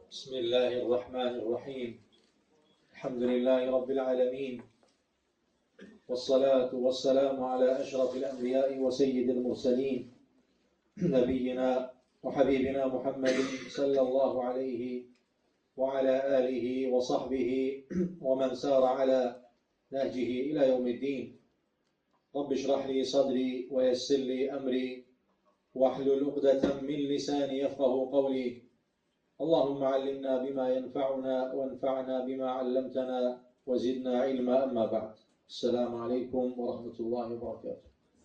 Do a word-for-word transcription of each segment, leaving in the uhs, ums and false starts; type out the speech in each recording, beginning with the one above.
بسم الله الرحمن الرحيم الحمد لله رب العالمين والصلاة والسلام على أشرف الأنبياء وسيد المرسلين نبينا وحبيبنا محمد صلى الله عليه وعلى آله وصحبه ومن سار على نهجه إلى يوم الدين رب اشرح لي صدري ويسر لي أمري واحلل عقدة من لساني يفقه قولي اللهم علمنا بما ينفعنا وانفعنا بما علمتنا وزدنا علما أما بعد السلام عليكم ورحمة الله وبركاته.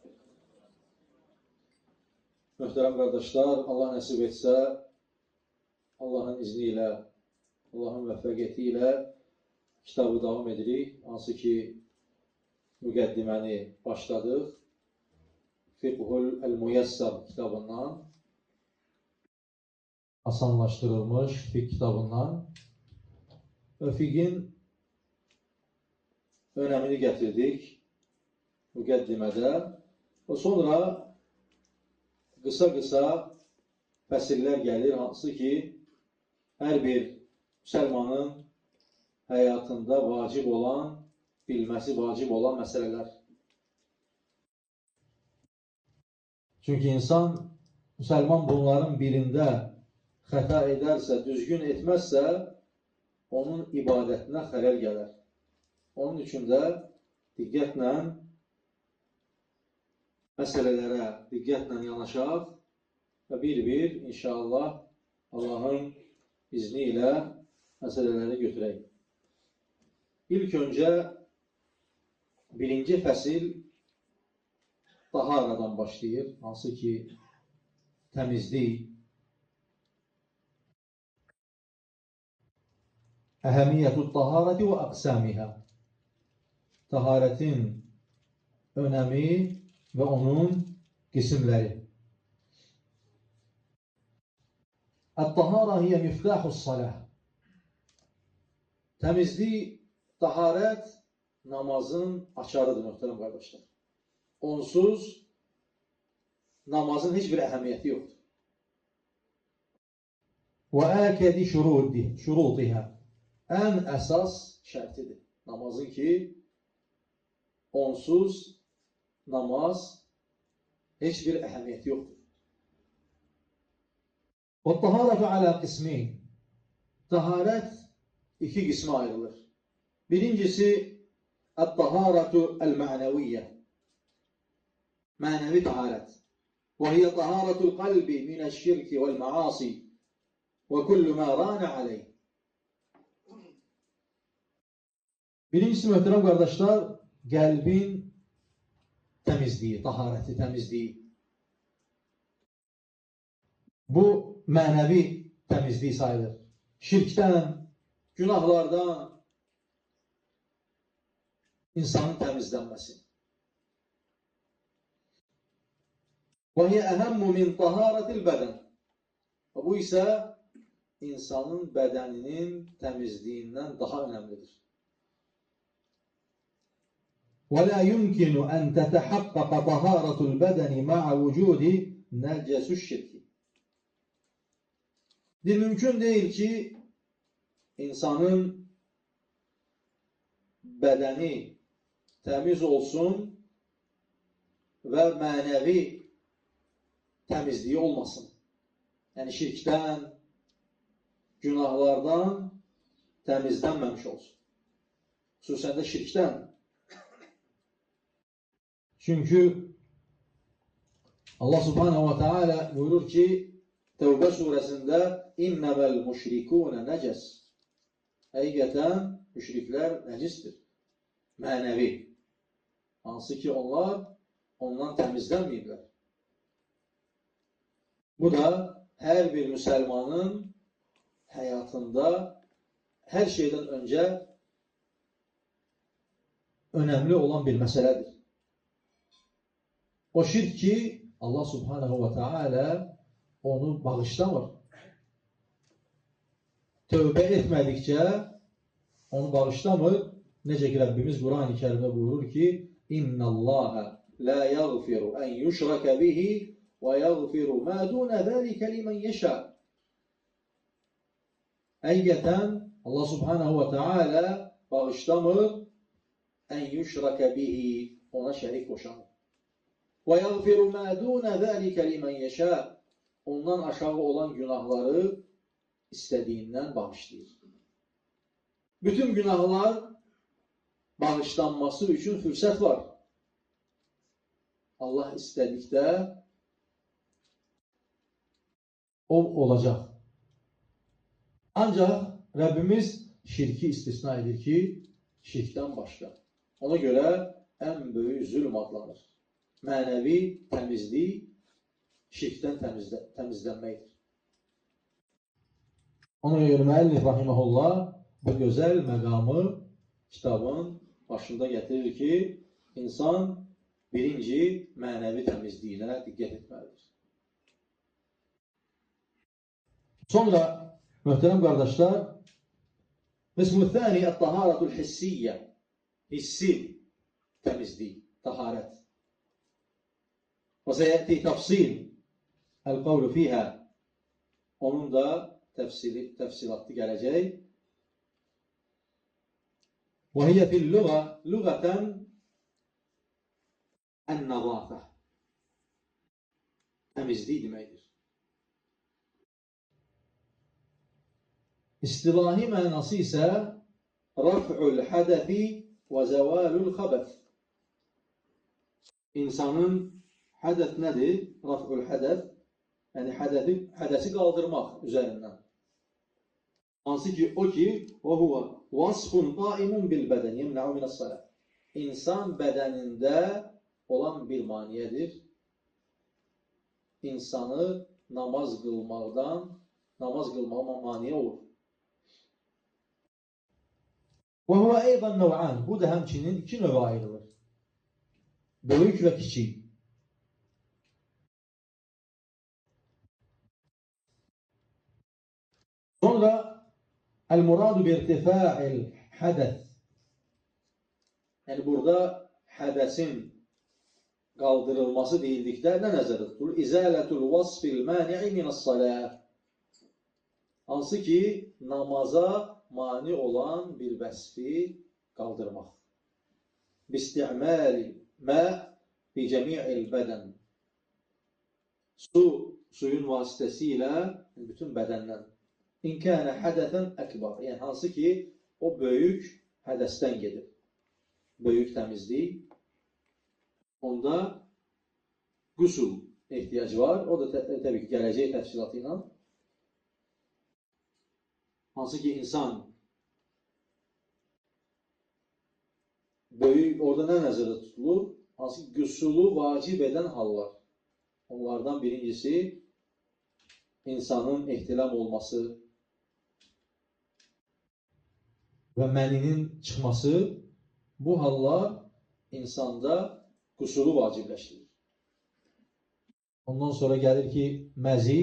Möhtərəm qardaşlar, Allah nəsib etsə, Allahın izni ilə, Allahın müvəffəqiyyəti ilə kitabı davam edirik. Hansı ki, müqəddiməni başladıq. Fiqhul El-Muyassar kitabından, asanlaşdırılmış fiqh kitabından və fiqhin önəmini gətirdik müqəddimədə və sonra qısa-qısa fəsillər gəlir, hansı ki, hər bir müsəlmanın həyatında vacib olan, bilməsi vacib olan məsələlər. Çünki insan, müsəlman bunların birində xəta edərsə, düzgün etməzsə, onun ibadətinə xələl gələr. Onun üçün də diqqətlə məsələlərə diqqətlə yanaşaq və bir-bir inşallah Allahın izni ilə məsələləri götürək. İlk öncə birinci fəsil taharadan başlayır, hansı ki təmizlik. Əhəmiyyətü taharəti və əqsəmihə. Taharətin önəmi və onun qismləri. Ət-tahara hiyə miftahus-salah. Təmizlik, taharət namazın açarıdır, möhtərəm qardaşlar. Onsuz namazın heç bir əhəmiyyəti yoxdur. Və əkədi şurutihə. Ən əsas şərtidir. Namazın ki, onsuz namaz heç bir əhəmiyyəti yoxdur. Və taharətü alə qismin. Taharət iki qismə ayrılır. Birincisi, ət-taharətü əl-mənəviyyə. Mənəvi taharət. Və hiyə taharətül qalbi minəş-şirki vəl-məasi və kullu mə rənə aleyh. Birincisi, möhtərəm qardaşlar, qəlbin təmizliyi, taharəti, təmizliyi. Bu, mənəvi təmizliyi sayılır. Şirkdən, günahlardan insanın təmizlənməsi. Və hiyə əhəmmu min taharətil bədən. Və bu isə insanın bədəninin təmizliyindən daha önəmlidir. ولا يمكن أن تتحقق طهارة البدن مع وجود نجس الشرك. Bir mümkün değil ki insanın bədəni təmiz olsun və mənəvi təmizliyi olmasın. Yəni şirkdən, günahlardan təmizlənməmiş olsun. Xüsusən də şirkdən. Çünki Allah subhanahu wa ta'ala buyurur ki Tevbə surəsində İnnəməl müşrikunə nəcəs. Həqiqətən müşriklər nəcisdir. Mənəvi. Hansı ki onlar ondan təmizlənməyiblər. Bu da hər bir müsəlmanın həyatında hər şeydən öncə önəmli olan bir məsələdir. O şirk ki, Allah subhanahu wa ta'ala onu bağışlamır. Tövbə etmədikcə onu bağışlamır. Necə ki, Rəbbimiz Quran-ı Kərimdə buyurur ki, İnna Allaha la yaghfiru en yushraka bihi ve yaghfiru ma dun zalika limen yasha. Həqiqətən Allah subhanahu wa ta'ala bağışlamır ən yüşrəkə bihi, ona şərik qoşanır. Və yəğfiru mə dunə zəlikə limən yeşə, ondan aşağı olan günahları istədiyindən bağışlayır. Bütün günahlar bağışlanması üçün fürsət var. Allah istədikdə o olacaq. Ancaq Rəbbimiz şirki istisna edir ki, şirkdən başqa. Ona görə ən böyük zülm adlanır. Mənəvi təmizlik şirkdən təmizlə, təmizlənməkdir. Ona görə müəllif rahiməhullah bu gözəl məqamı kitabın başında gətirir ki, insan birinci mənəvi təmizliyinə diqqət etməlidir. Sonra, möhtərəm qardaşlar, qismu thani ət-taharatul hissiyyə, hissi təmizlik, taharət. Və səyəti təfsil əl-qavlu fiyhə, onun da təfsili, təfsilatı gələcək. Və hiyə fil-lüğə, lüğətən ən-nəzafə, təmizlik deməkdir. İstilahi mənası isə raf'ul hədəfi və zəvalul xəbəth. İnsanın hədəf nədir? Raf'ul hədəf, yəni hədəfi, hədəsi qaldırmaq üzərindən. Hansı ki, o ki, o huvə vasfun qaimun bil bədən, yemnəu minəs-salə. İnsan bədənində olan bir maniyədir. İnsanı namaz qılmaqdan, namaz qılmağına maniyə olur. Və huvə eydan nəv'an, bu da həmçinin iki növə ayrılır. Böyük və kiçik. Sonra el-muradu bi-irtifa'il hədəs. Yəni burada hədəsin qaldırılması deyildikdə nə nəzərdə tutulur? İzələtul vasfil mani'i minəs-saləh. Hansı ki, namaza mani olan bir vəsfi qaldırmaq. Bisti'məli mə bi cəmi'il bədən. Su, suyun vasitəsilə bütün bədəndən. İn kənə hədəsən əkbar. Yəni, hansı ki, o böyük hədəsdən gedir. Böyük təmizlik. Onda qüsul ehtiyacı var. O da təbii ki, gələcək təfsilatı ilə. Hansı ki, insan böyük, orada nə nəzərdə tutulur? Hansı ki, qüsulu vacib edən hallar. Onlardan birincisi, insanın ehtilam olması və məninin çıxması, bu hallar insanda qüsulu vacibləşdirir. Ondan sonra gəlir ki, məzi,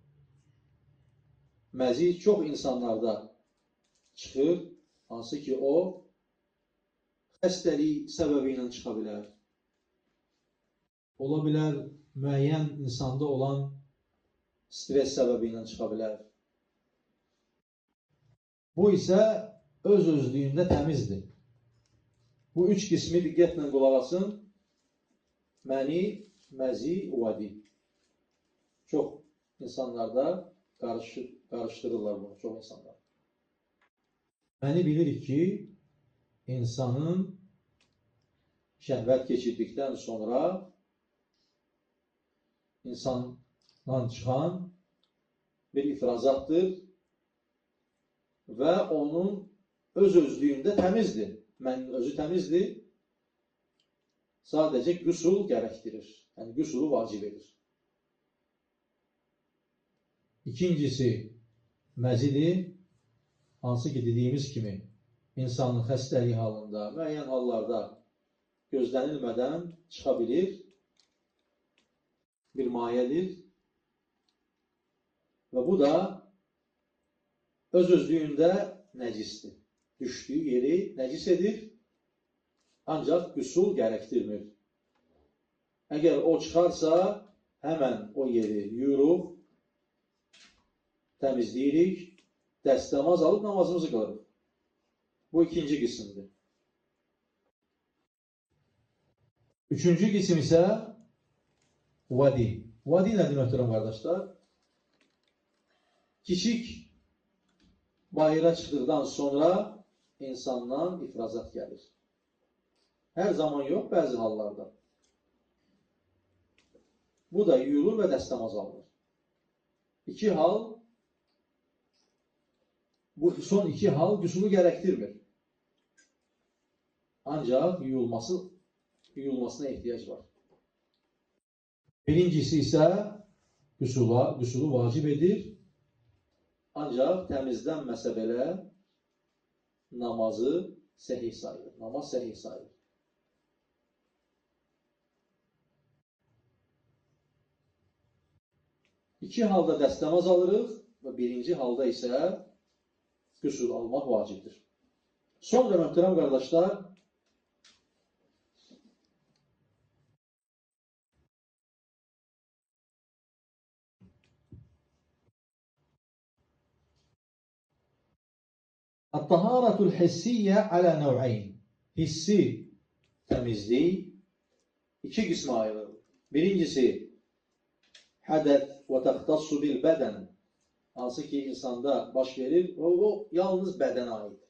məzi çox insanlarda çıxır, hansı ki, o xəstəlik səbəbi ilə çıxa bilər. Ola bilər, müəyyən insanda olan stres səbəbi ilə çıxa bilər. Bu isə öz-özlüyündə təmizdir. Bu üç qismi diqqətlə qulaq asın. Məni, məzi, vadi. Çox insanlarda qarışır, qarışdırırlar bunu, çox insanlar. Məni bilirik ki, insanın şəhvət keçirdikdən sonra insandan çıxan bir ifrazatdır və onun öz-özlüyündə təmizdir. Mənin özü təmizdir. Sadəcə qüsul gərəkdirir. Yəni, qüsulu vacib edir. İkincisi, məzidir. Hansı ki, dediyimiz kimi, insanın xəstəlik halında, müəyyən hallarda gözlənilmədən çıxa bilir. Bir mayədir. Və bu da öz-özlüyündə nəcisdir. Düşdüyü yeri nəcis edir, ancaq qüsul gərəkdirmir. Əgər o çıxarsa, həmən o yeri yuyuruq, təmizləyirik dəstəmaz alıb namazımızı qılırıq. Bu ikinci qismdir. Üçüncü qism isə vadi. Vadi nədir möhtərəm qardaşlar? Kiçik bayıra çıxdıqdan sonra insandan ifrazat gəlir. Hər zaman yox, bəzi hallarda. Bu da yuyulur və dəstəmaz alınır. İki hal, bu son iki hal qüsulu gərəkdirmir. Ancaq yuyulması, yuyulmasına ehtiyac var. Birincisi isə qüsula, qüsulu vacib edir. Ancaq təmizlənməsə belə namazı səhih sayılır. Namaz səhih sayılır. İki halda dəstəmaz alırıq və birinci halda isə qüsul almaq vacibdir. Sonra möhtərəm qardaşlar, At-taharatul hissiyyə alə nəv'əyn. Hissi təmizlik iki qismə ayrılır. Birincisi, hədəf və təxtassu bil bədən. Hansı ki, insanda baş verir, o, o yalnız bədənə aiddir.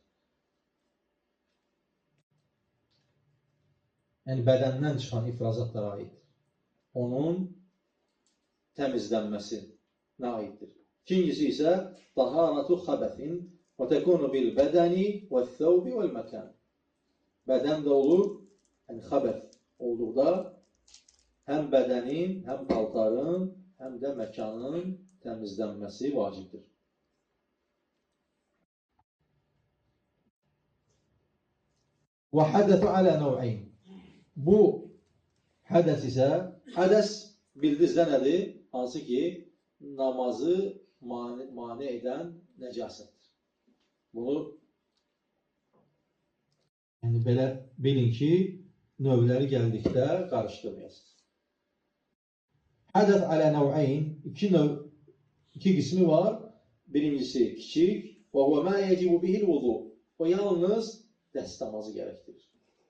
Yəni, bədəndən çıxan ifrazatlara aiddir. Onun təmizlənməsinə aiddir. İkincisi isə, taharatu xəbətin və təkunu bil bədəni və thəvbi vəl məkan. Bədən də olur, yəni xəbət olduqda həm bədənin, həm paltarın, həm də məkanın təmizlənməsi vacibdir. Və hədəfü alə nəv'əyn. Bu hədəs isə, hədəs bildinizdə nədir? Hansı ki, namazı mane, mane edən nəcasətdir. Bunu yəni belə bilin ki, növləri gəldikdə qarışdırmayasınız. Hədəf alə nəv'əyn iki növ, iki qismi var. Birincisi kiçik və huvə mə yəcibu bihil vudu. O yalnız dəstəmazı gərəkdirir.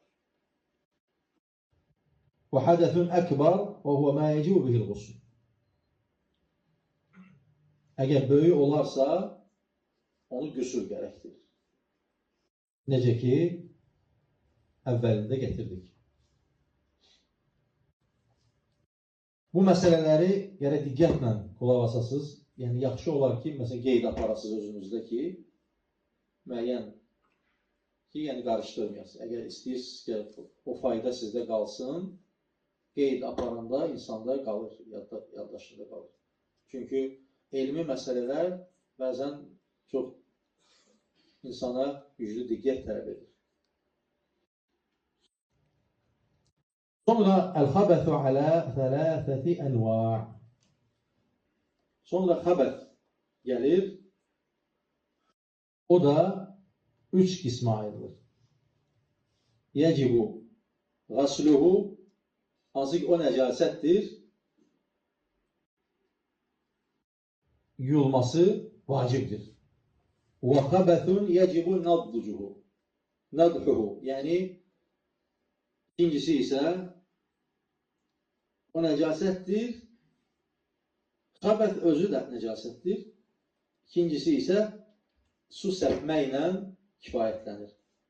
Və hədəfün əkbar və huvə mə yəcibu bihil qusul. Əgər böyük olarsa, onu qüsul gərəkdirir. Necə ki, əvvəlində gətirdik. Bu məsələləri yəni diqqətlə qulaq asasınız. Yəni, yaxşı olar ki, məsələn, qeyd aparasınız özünüzdə ki, müəyyən ki, yəni qarışdırmayasınız. Əgər istəyirsiniz ki, o fayda sizdə qalsın, qeyd aparanda insanda qalır, yaddaşında qalır. Çünki elmi məsələlər bəzən çox insana güclü diqqət tələb edir. Sonra əl-xəbəthu alə thələthəti ənva'. Sonra xəbət gəlir. O da üç qismə ayrılır. Yəcibu qasluhu, hansı ki o nəcasətdir, yuyulması vacibdir. Və xəbəthun yəcibu nadducuhu, nadhuhu, yəni ikincisi isə o nəcasətdir, xəbəth özü də nəcasətdir, ikincisi isə su səpməklə kifayətlənir.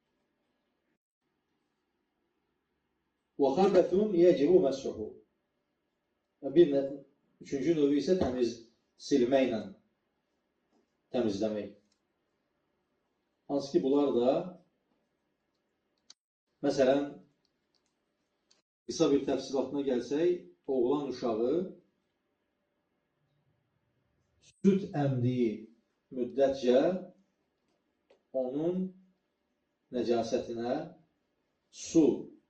Və xəbəthun yəcibu məsruhu, bir üçüncü növü isə təmiz silməklə təmizləmək. Hansı ki, bunlar da məsələn, qısa bir təfsilatına gəlsək, oğlan uşağı süd əmdiyi müddətcə onun nəcasətinə su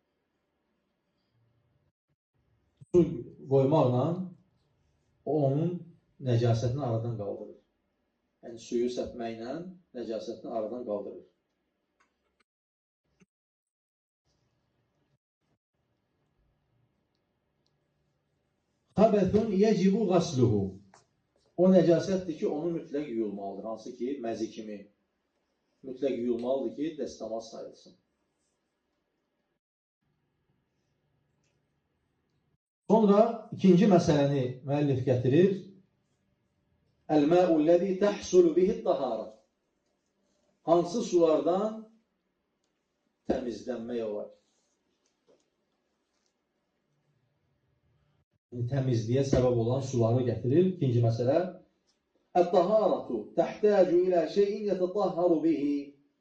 su qoymaqla onun nəcasətini aradan qaldırır. Yəni, suyu səpməklə nəcasətini aradan qaldırır. Xəbəthun yəcibu qasluhu. o nəcasətdir ki, onu mütləq yuyulmalıdır. Hansı ki, məzi kimi mütləq yuyulmalıdır ki, dəstəmaz sayılsın. Sonra ikinci məsələni müəllif gətirir. Əl-mə'u-ləzi təhsulu bihi-t-tahara. Hansı sulardan təmizlənmək olar? Təmizliyə səbəb olan suları gətirir. İkinci məsələ. Əl-taharatu təhtəcu ilə şeyin yətətahharu bihi.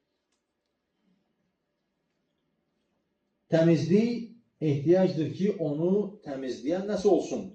Təmizlik ehtiyacdır ki, onu təmizləyən nəsə olsun?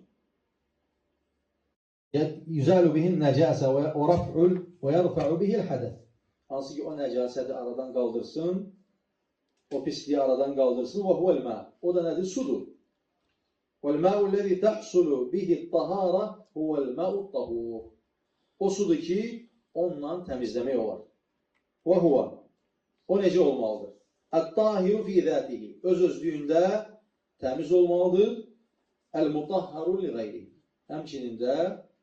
Yüzəlu bihin nəcəsə və rəf'ul və yərfə'u bihil hədəf. Hansı ki, o nəcasəti aradan qaldırsın, o pisliyi aradan qaldırsın. Və huvəl mə. O da nədir? Sudur. Vəl-mə'u-ləzi təhsulu bihi-t-tahara huvəl-mə'u-t-tahur. O sudur ki, onunla təmizləmək olar. Və huvə. O necə olmalıdır? Ət-tahiru fi zətihi. Öz-özlüyündə təmiz olmalıdır. Əl-mutahharu li qeyri. Həmçinin də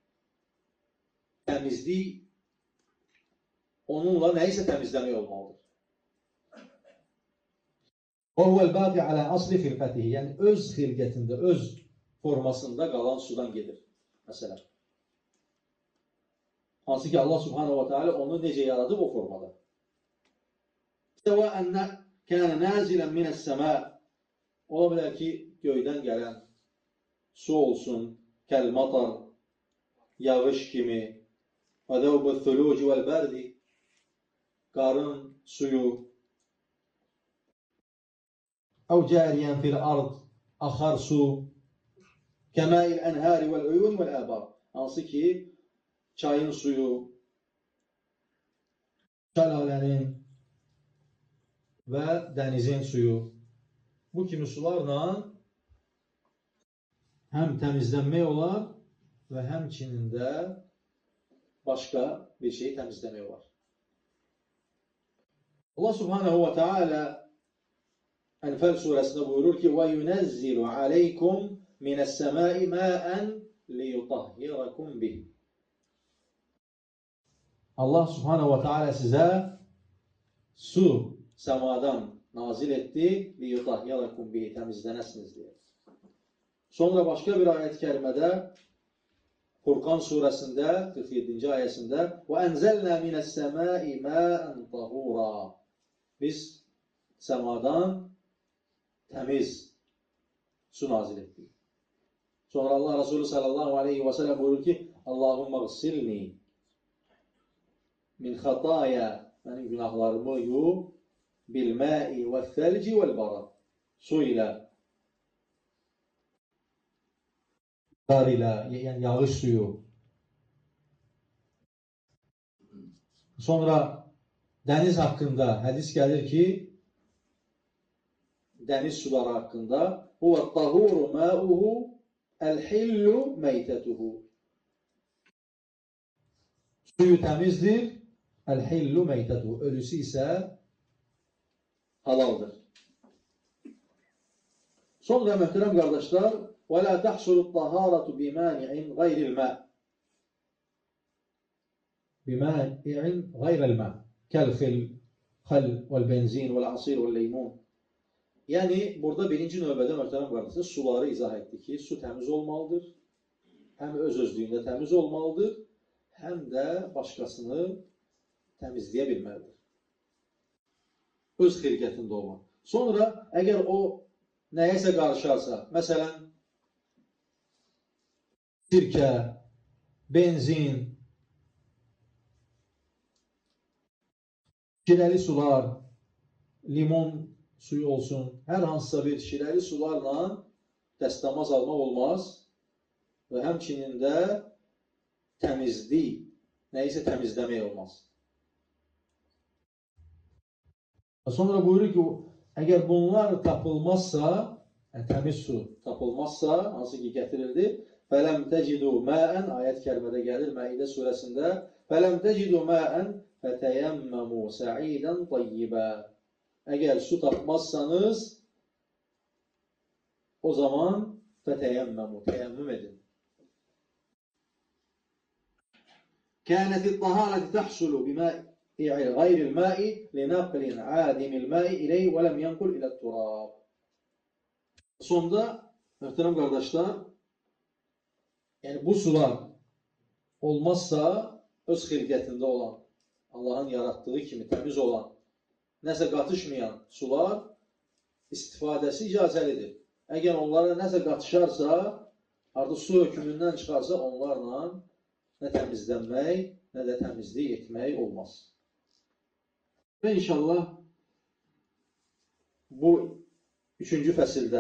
təmizlik onunla nəyisə təmizləmək olmalıdır. Və huvəl-baqi alə asli xilqətihi. Yəni, öz xilqətində, öz formasında qalan sudan gedir. Məsələn. Hansı ki, Allah subhanahu wa ta'ala onu necə yaradıb o formada. Və ənə kənə nəzilən minəs-səmə. Ola bilər ki, göydən gələn su olsun, kəl-matar, yağış kimi, və dəvbə-thuluci vəl-bərdi, qarın suyu, əv cəriyən fil-ard, axar su, kəməil-ənhəri vəl-uyun vəl-əbaq. Hansı ki, çayın suyu, şəlalənin və dənizin suyu. Bu kimi sularla həm təmizlənmək olar və həmçinin də başqa bir şeyi təmizləmək olar. Allah subhanahu wa ta'ala Ənfəl surəsində buyurur ki وَيُنَزِّلُ عَلَيْكُمْ مِنَ السَّمَاءِ مَاءً لِيُطَهِّرَكُمْ بِهِ. Allah subhanahu wa ta'ala sizə su səmadan nazil etdi لِيُطَهِّرَكُمْ بِهِ. Təmizlənəsiniz deyə. Sonra başqa bir ayət-i kərimədə Furqan surəsində qırx yeddinci ayəsində وَأَنْزَلْنَا مِنَ السَّمَاءِ مَاءً طَهُورًا. Biz səmadan təmiz su nazil etdik. Sonra Allah Resulü sallallahu aleyhi və sələm buyurur ki Allahümmə qsilni min xataya, mənim günahlarımı yu bilmə'i və thəlci vəl-barad. Su ilə, qar ilə, yəni yağış suyu. Sonra dəniz haqqında hədis gəlir ki dəniz suları haqqında huvət-tahuru mə'uhu əl-hillu meytətuhu. Suyu təmizdir, əl-hillu meytətuhu. Ölüsü isə halaldır. Sonra möhtərəm qardaşlar وَلَا تَحْصُلُ الطَّهَارَةُ بِمَانِعٍ غَيْرِ الْمَاءِ بِمَانِعٍ غَيْرِ الْمَاءِ كَالْخَلْ وَالْبَنْزِينِ وَالْعَصِيرِ وَالْلَيْمُونِ. Yəni, burada birinci növbədə möhtərəm qardaşlar suları izah etdi ki, su təmiz olmalıdır, həm öz-özlüyündə təmiz olmalıdır, həm də başqasını təmizləyə bilməlidir. Öz xilqətində olmaq. Sonra, əgər o nəyəsə qarışarsa, məsələn, sirkə, benzin, şirəli sular, limon suyu olsun, hər hansısa bir şirəli sularla dəstəmaz almaq olmaz və həmçinin də təmizlik, nəyisə təmizləmək olmaz. Sonra buyurur ki, əgər bunlar tapılmazsa, yəni təmiz su tapılmazsa, hansı ki gətirildi, fələm təcidu məən, ayət kərimədə gəlir Məidə surəsində, fələm təcidu məən fətəyəmməmu sə'idən tayyibə. Əgər su tapmazsanız, o zaman fətəyəmməmu, təyəmmüm edin. كانت الطهارة تحصل بماء غير الماء لنقل عادم الماء إليه ولم ينقل إلى التراب. Sonda, muhterem kardeşler, yani bu sular olmazsa öz xilqətində olan, Allah'ın yarattığı kimi təmiz olan, nəsə qatışmayan sular istifadəsi icazəlidir. Əgər onlara nəsə qatışarsa, artıq su hökmündən çıxarsa, onlarla nə təmizlənmək, nə də təmizlik etmək olmaz. Və inşallah bu üçüncü fəsildə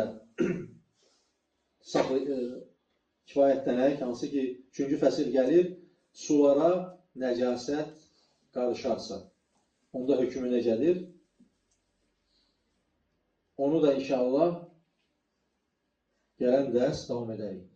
kifayətlənək, hansı ki, üçüncü fəsil gəlir, sulara nəcasət qarışarsa, onda hökmü necədir? Onu da inşallah gələn dərs davam edərik.